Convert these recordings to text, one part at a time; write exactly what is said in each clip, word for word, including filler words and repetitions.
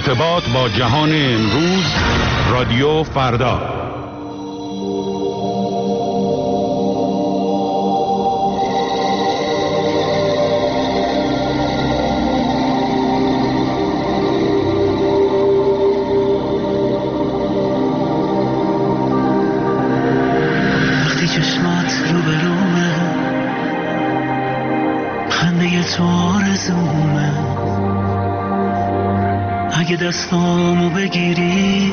ارتباط با جهان امروز، رادیو فردا. وقتی چشمات رو به رومه، خنده تو آرزومه، اگه دستامو بگیری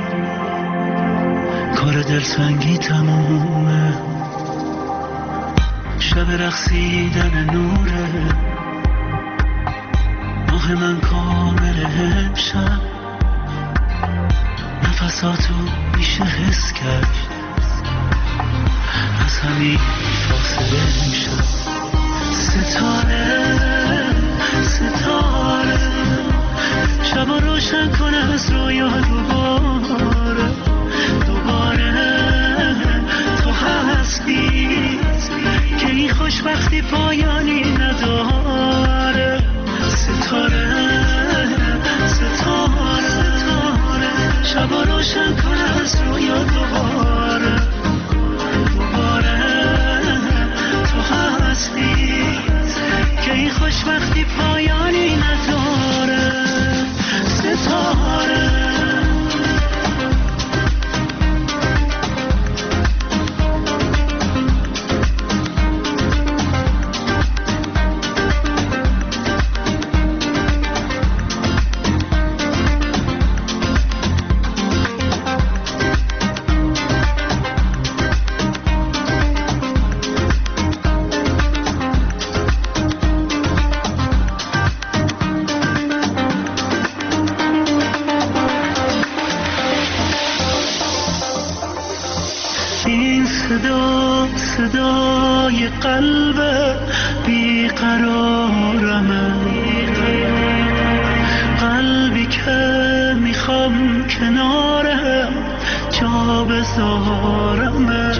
کار دلتنگی تمومه. شب رقصیدن نوره، ماه من کامل امشب، نفساتو میشه حس کرد، از همین فاصله میشه. ستاره ستاره شبا روشن کن از رویا دوباره دوباره تو هستی که این خوشبختی پایانی نداره. ستاره ستاره ستاره شبا روشن کن از رویا دوباره دوباره تو هستی که این خوشبختی پایانی نداره. ستاره صدای قلب بیقرارمه، قلبی که میخوام کناره جا بذارمه.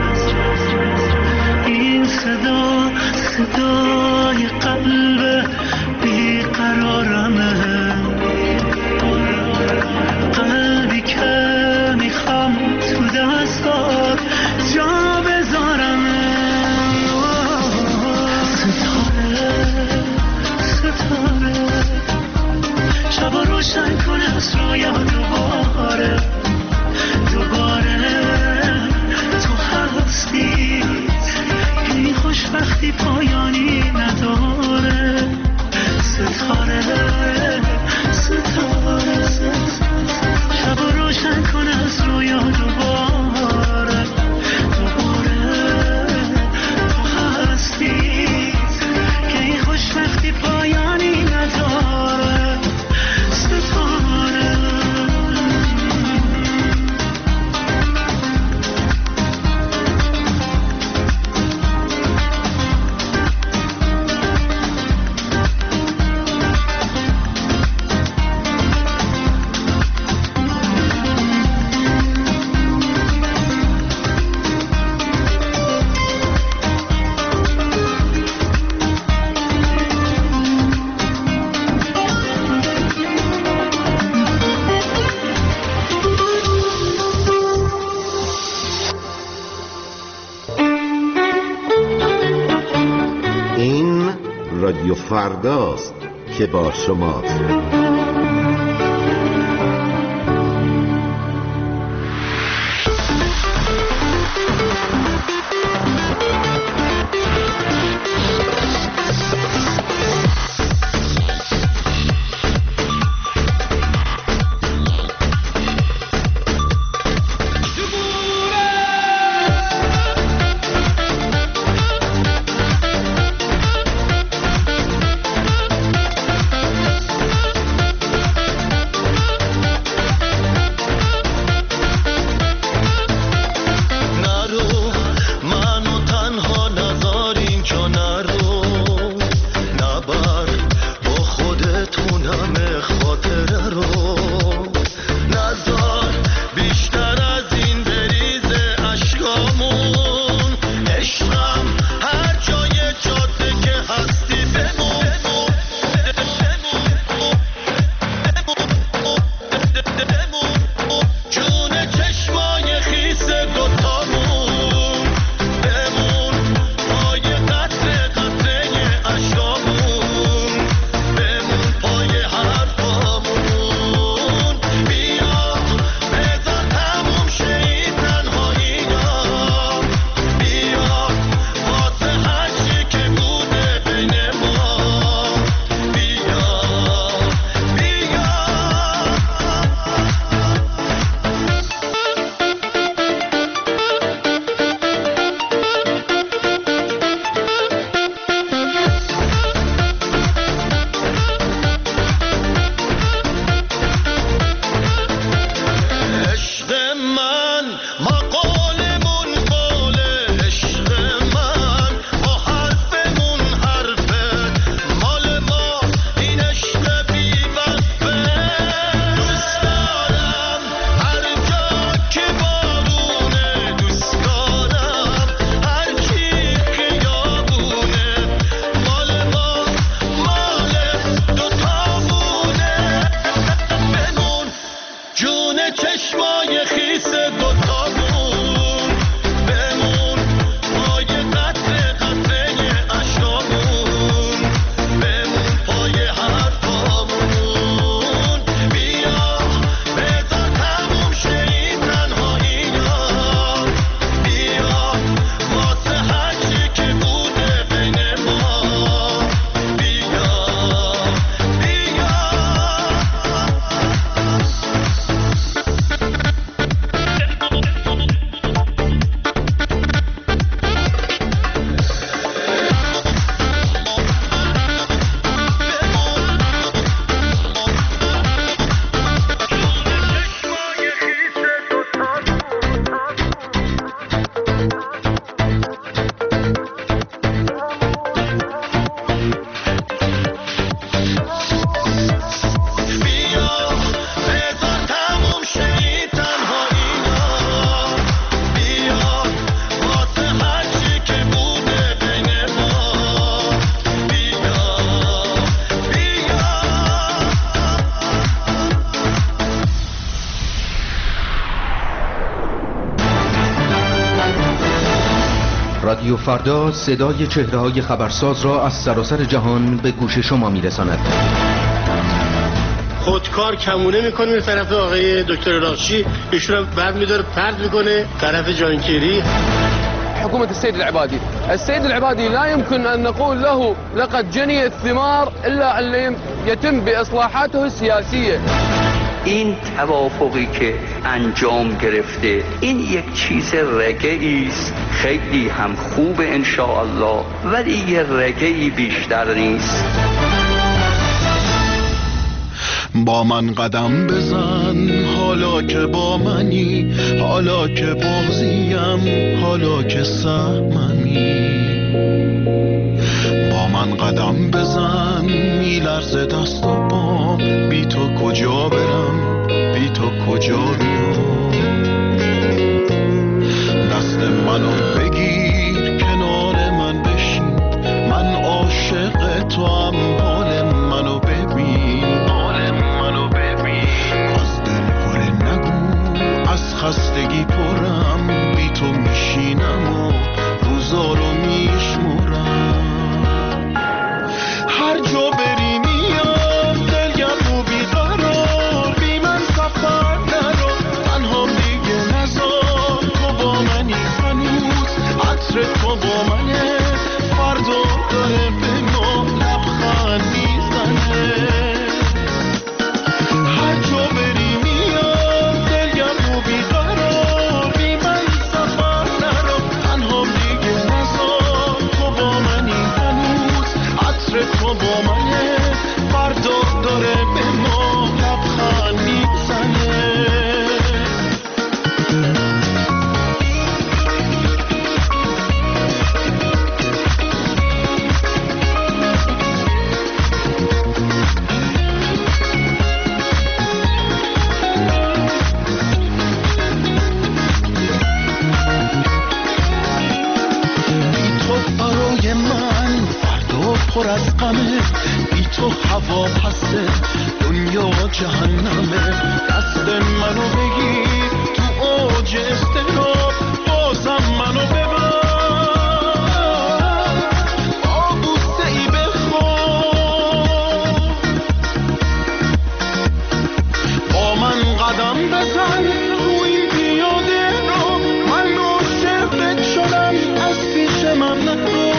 این صدا صدای قلب بیقرارمه، قلبی که میخوام تو دستات جا بذارم. ستاره ستاره شبا روشن کن از رویا دوباره دوباره تو هستی این خوشبختی پایانی نداره. ستاره ستاره شبا روشن کن از رویا دوباره دوباره تو هستی که این خوشبختی پایانی نداره. ستاره رادیو فرداست که با شماست. رادیو فردا صدای چهره‌های خبرساز را از سراسر جهان به گوش شما می‌رساند. خودکار کمونه میکنه به طرف آقای دکتر راشی، ایشون هم بعد میداره پرد میکنه طرف جانکیری. حكومة السيد العبادي السيد العبادي لا يمكن أن نقول له لقد جني الثمار إلا أن يتم بإصلاحاته السياسية. این توافقی که انجام گرفته این یک چیز رگه‌ای است، خیلی هم خوب ان شاء الله، ولی یه رگه‌ای بیشتر نیست. با من قدم بزن حالا که با منی، حالا که بازیم، حالا که سهممی. با من قدم بزن میلرزه دست و پام، بی تو کجا برم، بی تو کجا بیام. دست منو بگیر کنار من بشین، من عاشق تو هم، حال منو ببین، حال منو ببین. از دل پر نگو، از خستگی پرم، بی تو میشینم و روزا رو میشمرم. هر جا بری میام دلگم و بیقرار، بی من سفر نرو، تنها دیگه نزار. تو با منی هنوز، عطر تو با منه، فردا داره به ما لبخند میزنه. هر جا بری میام دلگم و بیقرار، بی من سفر نرو، تنها دیگه نزار. تو با منی هنوز، عطر تو با منه، فردا داره به ما لبخند میزنه. پر از غمه، بی تو هوا پسته، دنیا جهنمه. دست منو بگیر تو اوج اضطراب، بازم منو ببر، با بوسه ای بخواب. با من قدم بزن تو این پیاده رو، من عاشقت شدم، از پیش من نرو.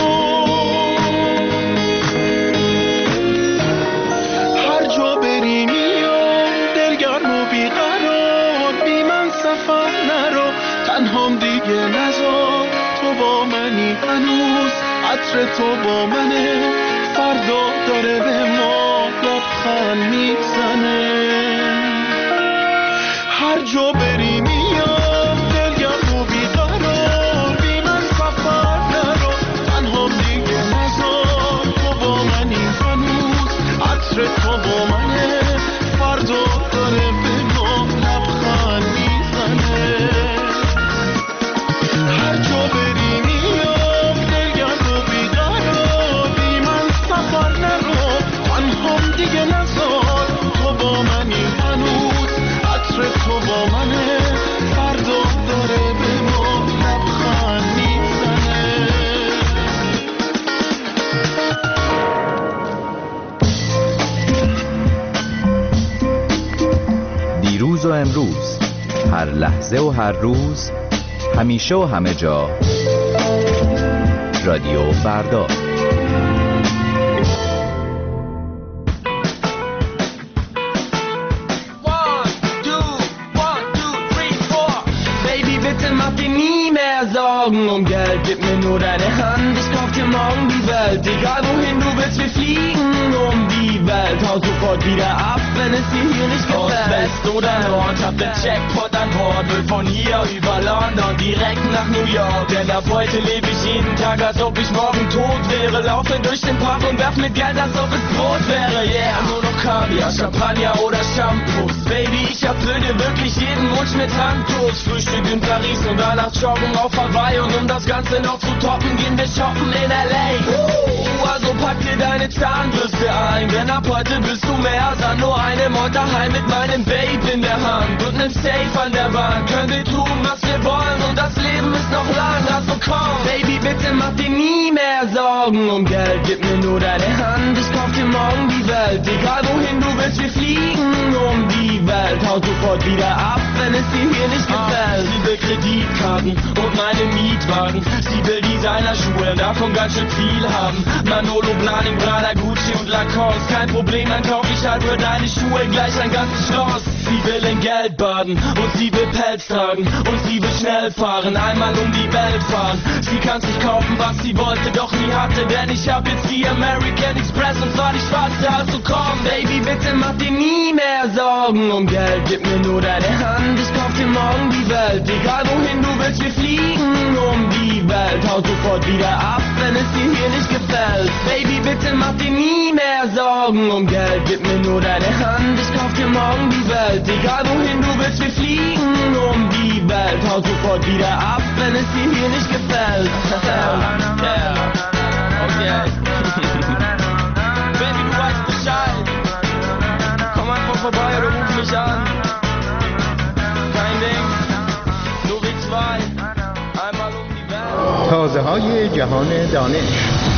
تنهام دیگه نزار، تو با منی هنوز، عطر تو با منه، فردا داره به ما لبخند میزنه. هر جا بری میام دلگم و بیقرار، بی من سفر نرو، تنهام دیگه نزار. تو با منی هنوز، عطر تو با منه، فردا داره به ما لبخند میزنه. هر جا بری میام دلگم و بیقرار، بی من سفر نرو، تنهام دیگه نزار. تو با منی هنوز، عطر تو با منه، فردا داره به ما لبخند میزنه. دیروز و امروز، هر لحظه و هر روز، همیشه و همه جا، رادیو فردا. Sorgen um Geld, gib mir nur deine Hand, ich kauf dir morgen die Welt. Egal wohin du willst, wir fliegen um die Welt. Hau sofort wieder ab, wenn es dir hier nicht gefällt. Ost, West oder Nord, hab den Jackpot an Bord. Will von hier über London direkt nach New York. Denn ab heute lebe ich jeden Tag, als ob ich morgen tot wäre. Laufe durch den Park und werf mit Geld, als ob es Brot wäre. Yeah, nur noch Kaviar, Champagner oder Shampoos. Baby, ich hab erfüll dir wirklich jeden Wunsch mit Handkuss. Frühstück in Paris und danach joggen auf Hawaii. Und um das Ganze noch zu toppen, gehen wir shoppen in L A. Uh, also pack dir deine Zahnbürste ein, denn ab heute bist du mehr als nur eine Mod daheim mit meinem Babe in der Hand und nem Safe an der Wand. Können wir tun, was wir wollen und das Leben ist noch lang. Also komm, Baby, bitte mach dir nie mehr Sorgen um Geld. Gib mir nur deine Hand, ich kauf dir morgen die Welt. Egal wohin du willst, wir fliegen um die Welt. Hau sofort wieder ab, wenn es dir hier nicht gefällt. Sie will Kreditkarten und meine Mietwagen. Sie will Designerschuhe, davon ganz schön viel haben. Manolo, Blahnik, Prada, Gucci und Lacoste. Kein Problem, dann kauf ich halt für deine Schuhe gleich ein ganzes Schloss. Sie will in Geld baden und sie will Pelz tragen und sie will schnell fahren, einmal um die Welt fahren. Sie kann sich kaufen, was sie wollte, doch nie hatte, denn ich hab jetzt die American Express und zwar die schwarze. Also komm, Baby, bitte mach dir nie mehr Sorgen um Geld. Gib mir nur deine Hand, ich kauf dir morgen die Welt. Egal wohin du willst, wir fliegen um die Welt. Hau sofort wieder ab, wenn es dir hier nicht gefällt. Baby, bitte mach dir nie mehr Sorgen um Geld. Gib mir nur deine Hand, ich kauf dir morgen die Welt. Egal wohin du willst, wir fliegen um die Welt. Hau sofort wieder ab, wenn es dir hier nicht gefällt. Yeah. Okay. Baby, du weißt Bescheid. Komm einfach vorbei oder ruf mich an. Kein Ding, nur wir zwei. Einmal um die Welt. تازه های جهان دانش.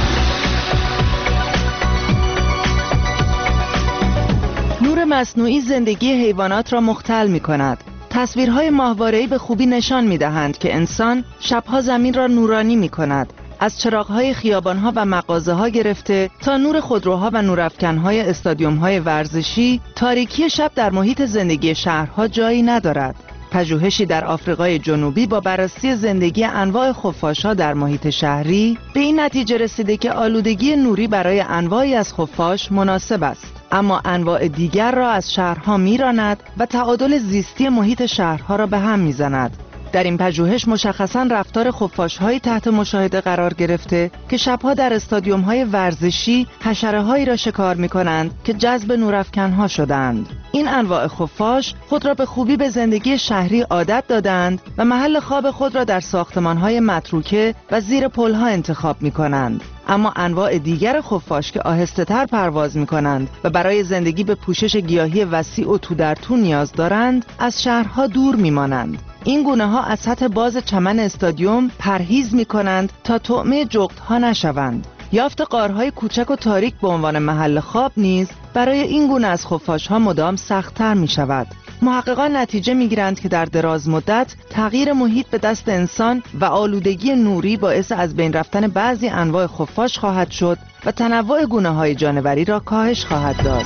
نور مصنوعی زندگی حیوانات را مختل می کند. تصویرهای ماهواره‌ای به خوبی نشان می دهند که انسان شبها زمین را نورانی می کند. از چراغ‌های خیابان‌ها و مغازه‌ها گرفته تا نور خودروها و نورافکن‌های استادیوم‌های ورزشی، تاریکی شب در محیط زندگی شهرها جایی ندارد. پژوهشی در آفریقای جنوبی با بررسی زندگی انواع خفاش‌ها در محیط شهری به این نتیجه رسیده که آلودگی نوری برای انواعی از خفاش مناسب است، اما انواع دیگر را از شهرها میراند و تعادل زیستی محیط شهرها را به هم میزند. در این پژوهش مشخصاً رفتار خفاش‌هایی تحت مشاهده قرار گرفته که شبها در استادیوم‌های ورزشی حشره‌هایی را شکار می‌کنند که جذب نورافکن‌ها شدند. این انواع خفاش خود را به خوبی به زندگی شهری عادت دادند و محل خواب خود را در ساختمان‌های متروکه و زیر پل‌ها انتخاب می‌کنند. اما انواع دیگر خفاش که آهسته‌تر پرواز می‌کنند و برای زندگی به پوشش گیاهی وسیع و تو در تو نیاز دارند، از شهرها دور می‌مانند. این گونه ها از سطح باز چمن استادیوم پرهیز می کنند تا طعمه جغدها نشوند. یافت غارهای کوچک و تاریک به عنوان محل خواب نیز برای این گونه از خفاش ها مدام سخت‌تر می شود. محققان نتیجه می گیرند که در دراز مدت تغییر محیط به دست انسان و آلودگی نوری باعث از بین رفتن بعضی انواع خفاش خواهد شد و تنوع گونه های جانوری را کاهش خواهد داد.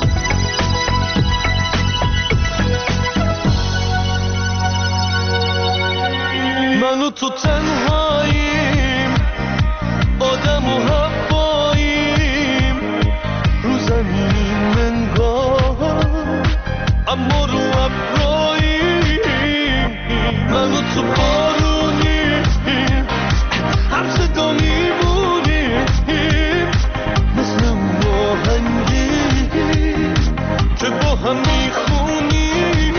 من و تو تنهاییم، آدم و حواییم، رو زمینیم انگار اما رو ابراییم. من و تو بارونیم، هم صدا میمونیم، مثل اون آهنگیم که با هم میخونیم.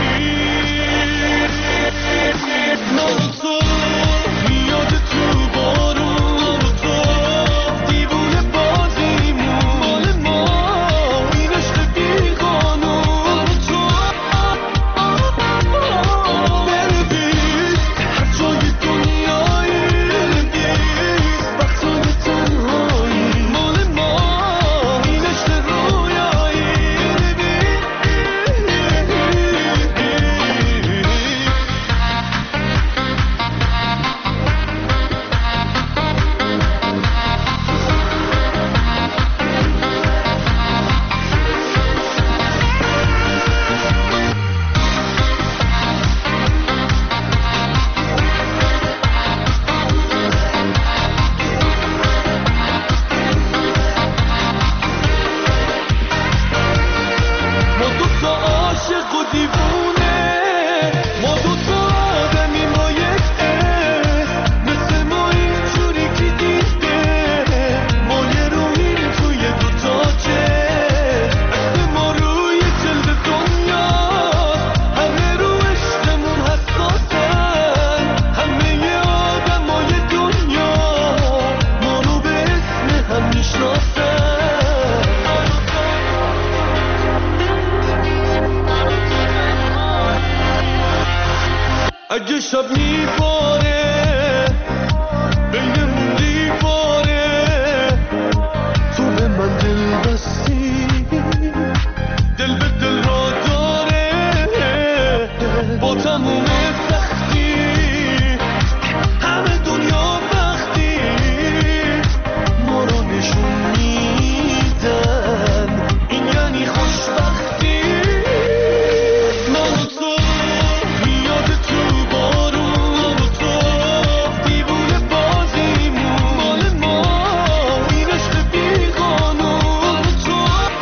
من و تو میاد تو بارون، تو دیوونه بازیمون، مال ما این عشق بیقانون. تو بنویس هر جای دنیایی، بنویس اگه شب میباره بینمون دیواره تو به من دل بستی دل به دل را داره با تموم سختی همه دنیا وقتی ما را نشون میدن این یعنی خوشبختی من و تو میاد تو بارون و تو دیوونه بازیمون مال ما این عشق بی قانون تو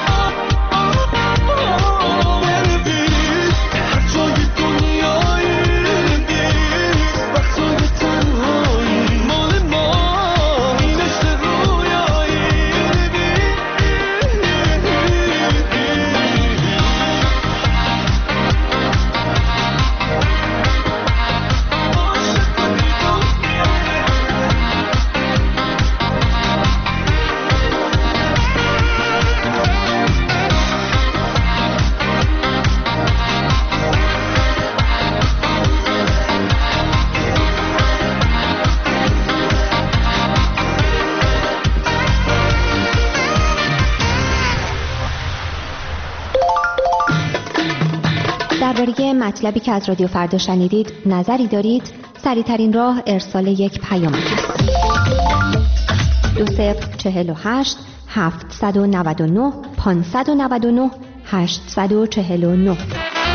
بنویس هر جای دنیایی بنویس وقتای تنهایی مال ما این عشق رویایی درباره مطلبی که از رادیو فردا شنیدید نظری دارید؟ سریع‌ترین راه ارسال یک پیام است. دو صفر چهل و هشت هفتصد و نود و نه پانصد و نود و نه هشتصد و چهل و نه.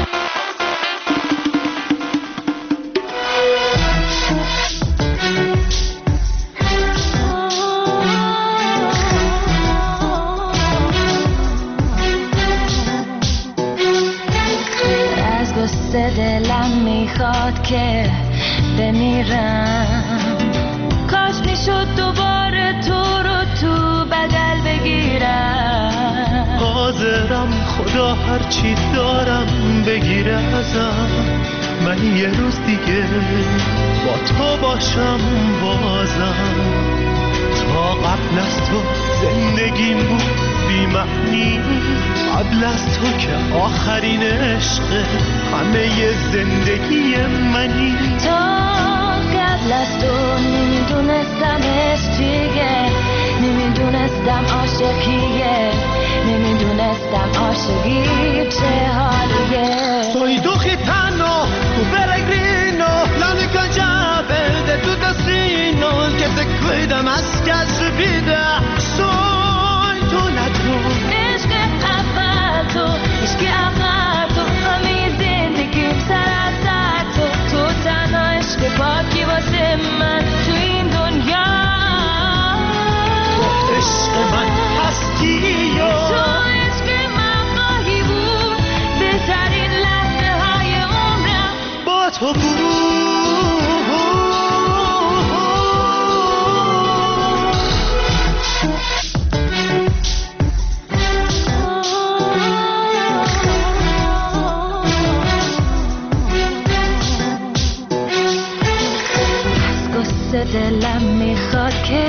دلم میخواد که بمیرم، کاش میشد دوباره تو رو تو بغل بگیرم. حاضرم خدا هرچی دارم بگیره ازم، من یه روز دیگه با تو باشم بازم. تا قبل از تو زندگیم بود بی معنی، قبل از تو که آخرین عشق همه زندگی منی. تا قبل از تو نمیدونستم عشق چیه، نمیدونستم عاشقیه، نمیدونستم عاشقی چه حالیه. Soy tu gitano, tu peregrino, la única llave de tu destino, el que te cuida más que a su vida. Soy tu ladrón. عشق اول تو، عشق اول تو، همه زندگیم سر از سر تو. تو تنها عشق پاکی واسه من تو این دنیا. تو عشق من هستی یا تو عشق من خواهی بود، بهترین لحظه های عمرم با تو بود. دلم میخواد که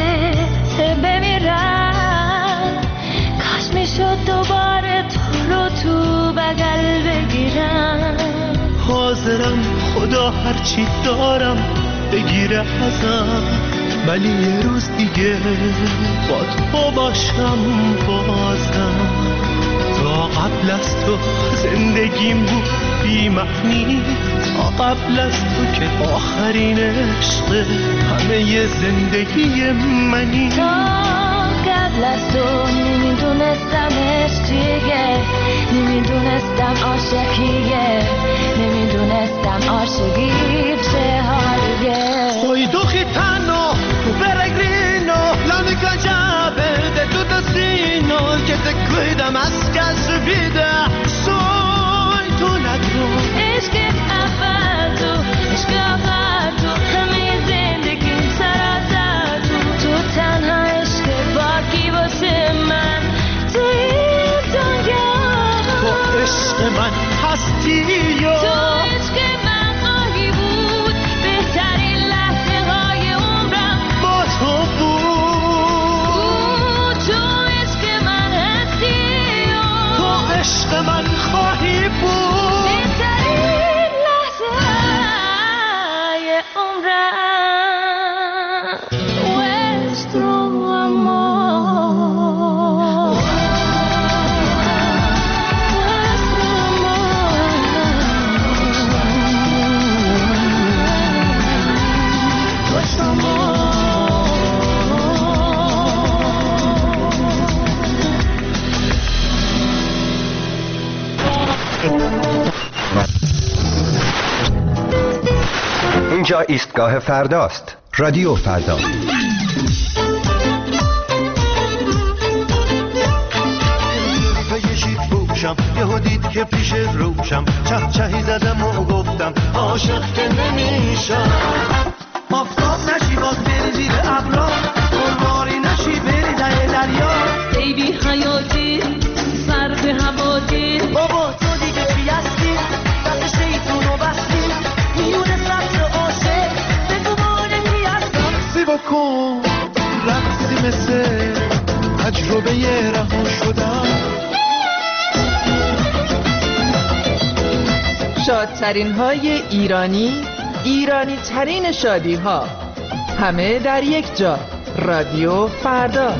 بمیرم، کاش میشد دوباره تو رو تو بغل بگیرم. حاضرم خدا هرچی دارم بگیره ازم، ولی یه روز دیگه با تو باشم بازم. تا قبل از تو زندگیم بود بی معنی، تا قبل از تو که آخرین عشق همه زندگی منی. تا قبل از تو نمیدونستم عشق چیه، نمیدونستم عاشقیه، نمیدونستم عاشقی چه حالیه. Soy tu gitano, tu peregrino, la única llave de tu destino, el que te cuida más que a su vida. Soy tu ladrón. عشق اول تو، عشق اول تو، همه زندگیم سر از تو. تو تنها عشق باقی واسه من تو این دنیا. تو عشق من هستی یا تو عشق من خواهی بود، اینجا ایستگاه فرداست. رادیو فردا. یهو دید که پیش روشم چه چهی زدم و گفتم عاشق که نمیشم. آفتاب نشی باز بری زیر ابرا، قربانی نشی بری در دریا. ای بی حیاتی سر به هواتی، بابا تو دیگه چی هستی؟ دست شیطونو بستی میونه سبز عاشق بگو مانه کی هستم. سی بکن رقصی مثل تجربه رها شدم. شادترین های ایرانی، ایرانی ترین شادی ها، همه در یک جا. رادیو فردا.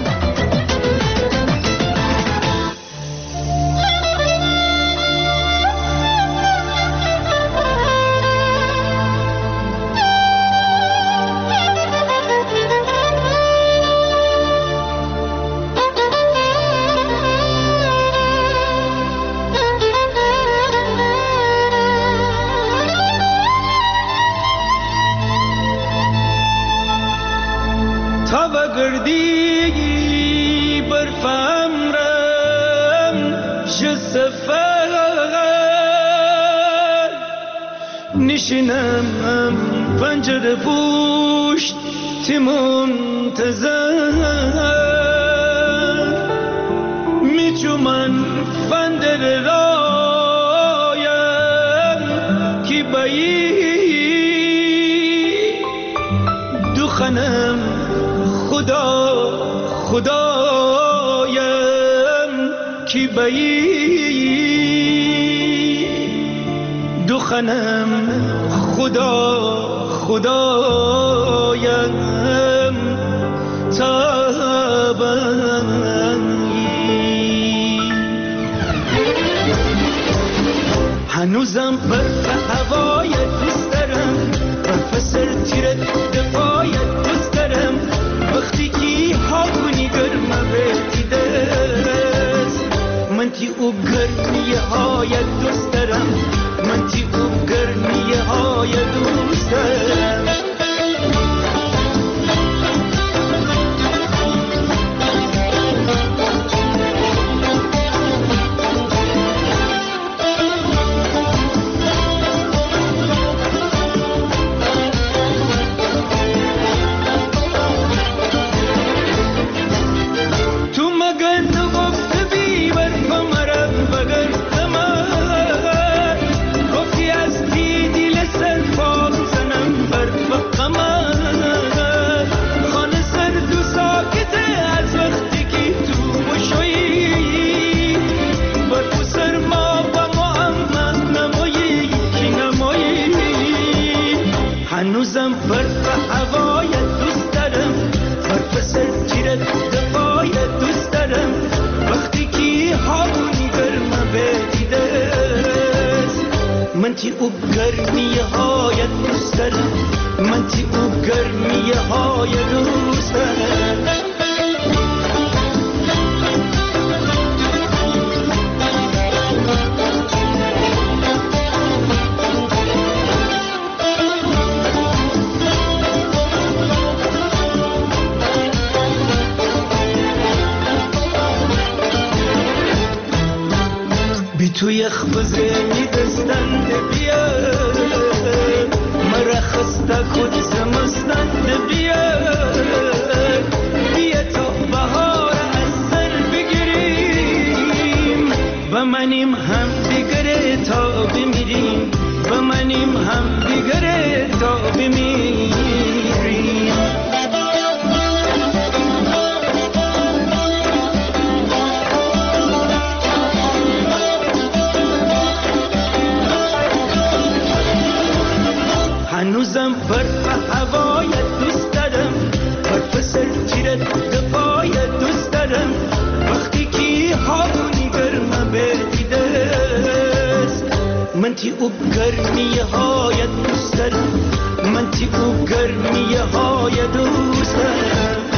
نشینم پنجره پوشت تی منتظر میچومن فندر رایم کی بایی دخنم خدا خدایم کی بایی دخنم خدا خدایم تابایی. هنوزم برف هوای دوست دارم، برف سر تیر دفاع دوست دارم. وقتی که هاونی گرمه بردیدست من تی او گرمی های دوست دارم، من تی او گرمی های دوست دارم. هنوزم برف هوای دوست دارم، برف سر تیر دفاع دوست دارم. وقتی که هاونی گرمه بدیدست من تی او گرمی های دوست دارم، من تی او گرمی های دوست دارم. توی خبزه می دستند بیار مرا خسته خود زمستند بیار. بیا تا بهار از سر بگیریم، با منیم هم دیگره تا بمیریم، با منیم هم دیگره تا بمیریم. هنوزم برف هوای دوست دارم، برف سر تیر دفاع دوست دارم. وقتی که هاونی گرمه بدیدست من تی او گرمی های دوست دارم، من تی او گرمی های دوست دارم.